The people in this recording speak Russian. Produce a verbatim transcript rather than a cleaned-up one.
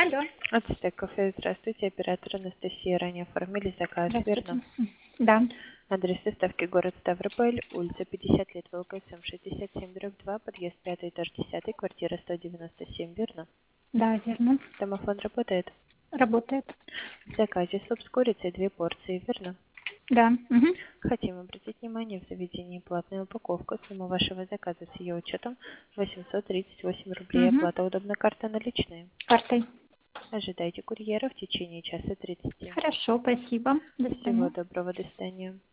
Алло. Ацтек кафе, здравствуйте, оператор Анастасия. Ранее оформили заказ, Здравствуйте. верно? Да. Адрес доставки город Ставрополь, улица пятьдесят лет, ВЛКСМ шестьдесят семь, дробь два, подъезд пятый, этаж десятый, квартира сто девяносто семь, верно? Да, верно. Домофон работает. Работает. В заказе суп с курицей, две порции, верно? Да. Мгм. Хотим обратить внимание, в заведении платная упаковка. Сумма вашего заказа с ее учетом восемьсот тридцать восемь рублей. Мгм. Оплата удобна, карта наличные. Картой. Ожидайте курьера в течение часа тридцати. Хорошо, спасибо. До Всего свидания. доброго, до свидания.